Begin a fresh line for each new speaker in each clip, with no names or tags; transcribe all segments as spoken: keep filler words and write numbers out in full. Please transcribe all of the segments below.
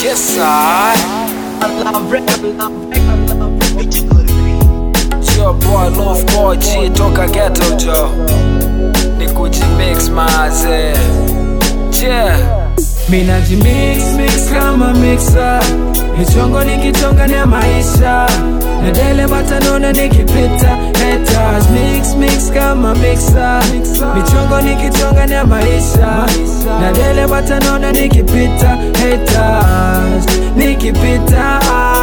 Yes, I
love rap, love rap, love rap.
It's your boy Love Boy G toka ghetto jo. Ni kujimix maze. Yeah.
Mina jimix mix kama mixa, michongo nikichonga ni maisha, na dele batanona nikipita haters. Mix mix kama mixa, michongo nikichonga ni maisha, na dele batanona nikipita haters. Nikipita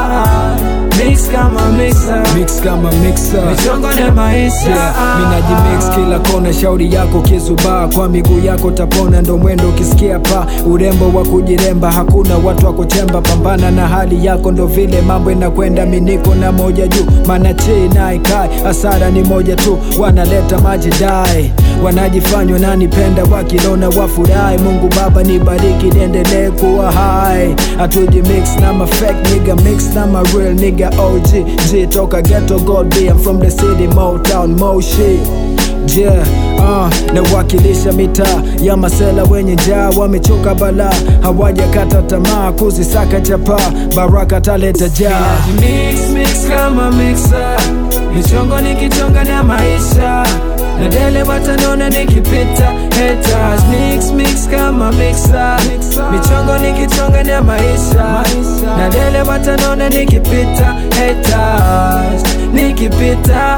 mix kama mixa,
mix kama mixer,
michongo ni maisha,
yeah. Mina jimix kila kona, shauri yako kizubaa, kwa miguu yako tapona, ndo mwendo ukisikia pa urembo wa kujiremba, hakuna watu wako chemba, pambana na hali yako, ndo vile mambo inakwenda. Miniko na moja juu, mana chei na ikai, asara ni moja tu, wanaleta maji dai, wanajifanywa nanipenda, wakilona wafurahi. Mungu Baba nibariki, niendelee kuwa hai, atuji mix na ma fake nigga, mix na ma real nigga. O G, G toka ghetto, God be, I'm from the city, Motown, Moshi. Yeah, uh, na wakilisha mitaa ya masela wenye njaa, wamechoka bala, hawaja kata tamaa, kuzisaka chapa, baraka taleta jaa.
Mix mix kama mixa, michongo nikichonga na maisha, na dele batanona nikipita haters. Mix mix kama mixa, michongo nikichonga na maisha, na dele batanona nikipita haters. Nikipita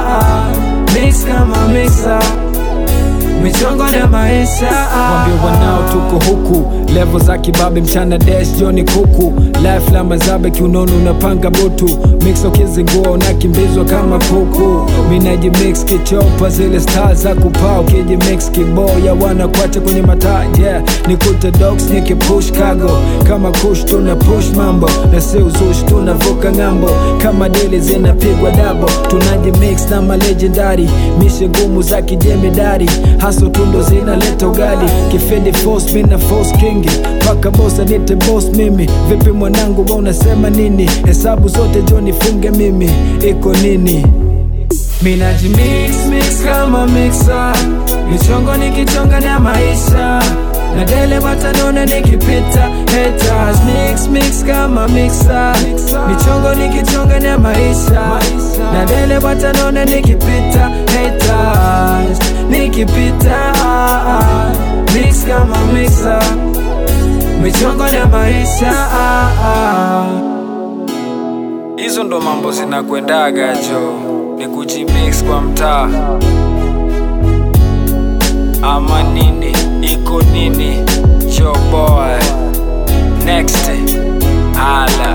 mix kama mixa, michongo na maisha.
Wambie wanao tuko huku, level za kibabe, mchana dash joni kuku, life la mazabe kiunono unapanga butu, mix ukizingua unakimbizwa kama kuku. Minaji mix kichopa zile stars za kupao, kiji mix kiboya wanakuacha kwenye mataa, yeah. Nikute dogs nikipush cargo, kama kush tuna push mambo, na si uzushi tunavuka ngambo, kama dili zinapigwa dabo. Tunaji mix na ma legendary, mishe ngumu za kijemedari, haso tundo zinaleta ugali, kifendi force mina force kingi, paka boss anite boss mimi. Vipi mwanangu wa unasema nini, hesabu zote jo nifunge mimi, iko nini?
Mina jimix mix kama mixa, michongo nikichonga na maisha, na dele batanona nikipita haters. Mix mix kama mixa, michongo nikichonga na maisha, na dele batanona nikipita haters. Nikipita mix kama mixa, michongo na maisha.
Hizo ndo mambo zinakwendaga jo. Ni kujimix kwa mtaa ama nini, iko nini? Your boy next ala